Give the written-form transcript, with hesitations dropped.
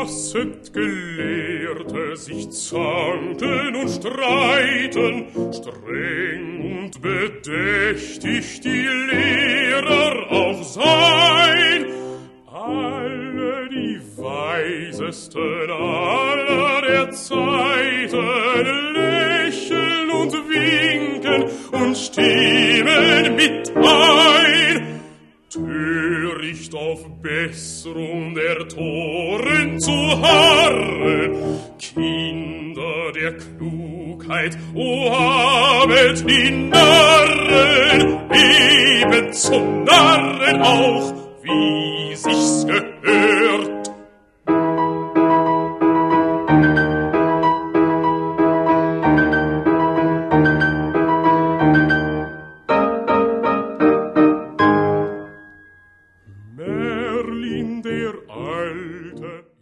lasset Gelehrte sich zanken und streiten, streng und bedächtig die Lehrer auch sein. Alle die Weisesten aller der Zeiten lächeln und winken und stimmen mit ein. Töricht auf Besserung der Toren zu harren, Kinder der Klugheit, o habet die Narren, eben zum Narren auch, wie sich's gehört. Merlin der Alte